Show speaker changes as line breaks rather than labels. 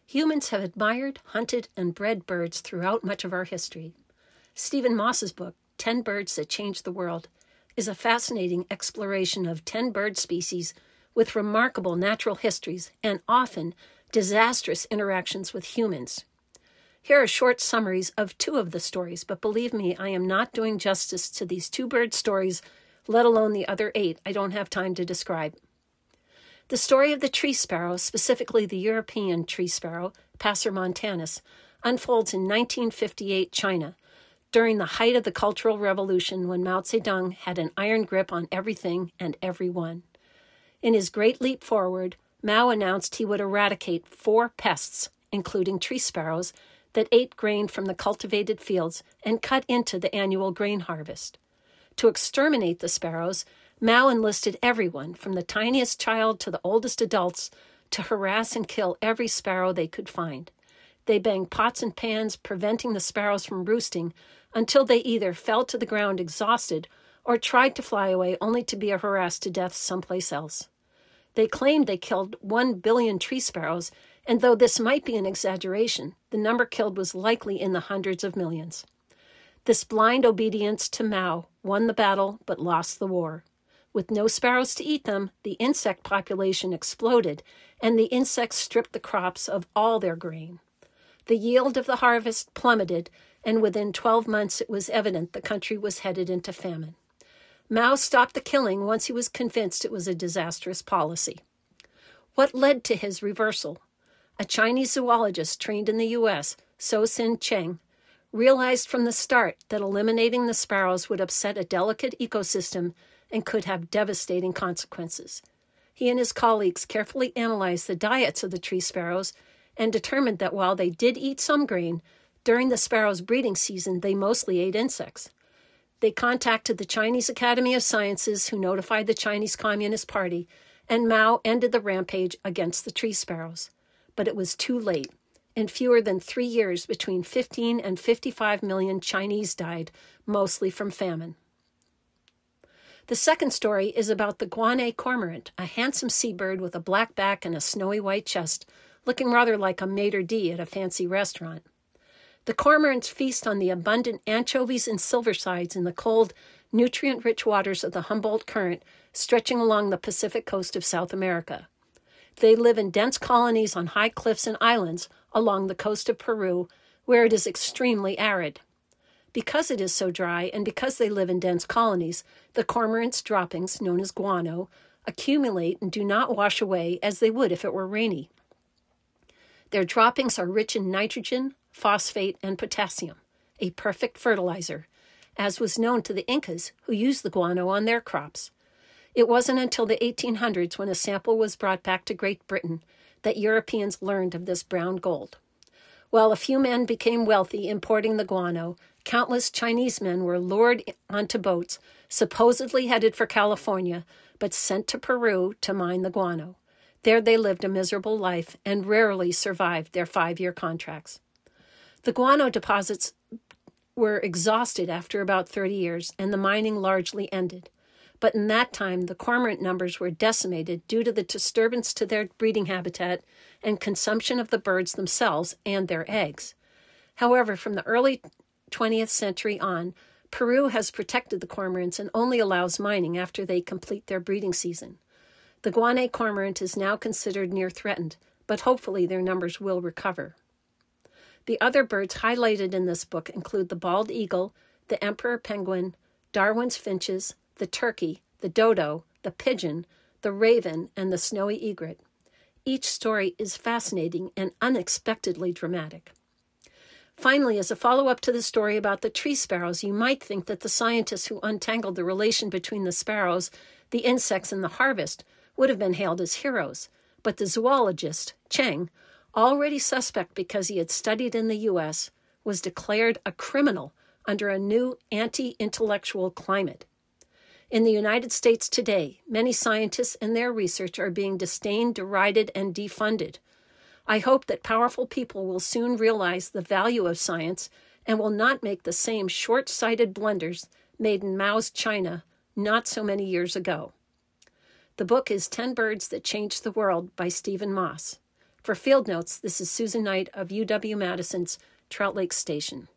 Humans have admired, hunted, and bred birds throughout much of our history. Stephen Moss's book, 10 Birds That Changed the World, is a fascinating exploration of 10 bird species with remarkable natural histories and often disastrous interactions with humans. Here are short summaries of 2 of the stories, but believe me, I am not doing justice to these 2 bird stories, let alone the other 8 I don't have time to describe. The story of the tree sparrow, specifically the European tree sparrow, Passer montanus, unfolds in 1958 China, during the height of the Cultural Revolution when Mao Zedong had an iron grip on everything and everyone. In his great leap forward, Mao announced he would eradicate 4 pests, including tree sparrows, that ate grain from the cultivated fields and cut into the annual grain harvest. To exterminate the sparrows, Mao enlisted everyone, from the tiniest child to the oldest adults, to harass and kill every sparrow they could find. They banged pots and pans, preventing the sparrows from roosting, until they either fell to the ground exhausted or tried to fly away only to be harassed to death someplace else. They claimed they killed 1 billion tree sparrows, and though this might be an exaggeration, the number killed was likely in the hundreds of millions. This blind obedience to Mao won the battle but lost the war. With no sparrows to eat them, the insect population exploded, and the insects stripped the crops of all their grain. The yield of the harvest plummeted, and within 12 months it was evident the country was headed into famine. Mao stopped the killing once he was convinced it was a disastrous policy. What led to his reversal? A Chinese zoologist trained in the U.S., So-Sin Cheng, realized from the start that eliminating the sparrows would upset a delicate ecosystem and could have devastating consequences. He and his colleagues carefully analyzed the diets of the tree sparrows and determined that while they did eat some grain, during the sparrows' breeding season, they mostly ate insects. They contacted the Chinese Academy of Sciences, who notified the Chinese Communist Party, and Mao ended the rampage against the tree sparrows. But it was too late. In fewer than 3 years, between 15 and 55 million Chinese died, mostly from famine. The second story is about the Guanay cormorant, a handsome seabird with a black back and a snowy white chest, looking rather like a maitre d' at a fancy restaurant. The cormorants feast on the abundant anchovies and silversides in the cold, nutrient-rich waters of the Humboldt Current stretching along the Pacific coast of South America. They live in dense colonies on high cliffs and islands along the coast of Peru, where it is extremely arid. Because it is so dry and because they live in dense colonies, the cormorant's droppings, known as guano, accumulate and do not wash away as they would if it were rainy. Their droppings are rich in nitrogen, phosphate, and potassium, a perfect fertilizer, as was known to the Incas, who used the guano on their crops. It wasn't until the 1800s, when a sample was brought back to Great Britain, that Europeans learned of this brown gold. While a few men became wealthy importing the guano, countless Chinese men were lured onto boats, supposedly headed for California, but sent to Peru to mine the guano. There they lived a miserable life and rarely survived their 5-year contracts. The guano deposits were exhausted after about 30 years, and the mining largely ended. But in that time, the cormorant numbers were decimated due to the disturbance to their breeding habitat and consumption of the birds themselves and their eggs. However, from the early 20th century on, Peru has protected the cormorants and only allows mining after they complete their breeding season. The Guanay cormorant is now considered near threatened, but hopefully their numbers will recover. The other birds highlighted in this book include the bald eagle, the emperor penguin, Darwin's finches, the turkey, the dodo, the pigeon, the raven, and the snowy egret. Each story is fascinating and unexpectedly dramatic. Finally, as a follow-up to the story about the tree sparrows, you might think that the scientists who untangled the relation between the sparrows, the insects, and the harvest would have been hailed as heroes. But the zoologist, Cheng, already suspect because he had studied in the U.S., was declared a criminal under a new anti-intellectual climate. In the United States today, many scientists and their research are being disdained, derided, and defunded. I hope that powerful people will soon realize the value of science and will not make the same short-sighted blunders made in Mao's China not so many years ago. The book is 10 Birds That Changed the World by Stephen Moss. For Field Notes, this is Susan Knight of UW-Madison's Trout Lake Station.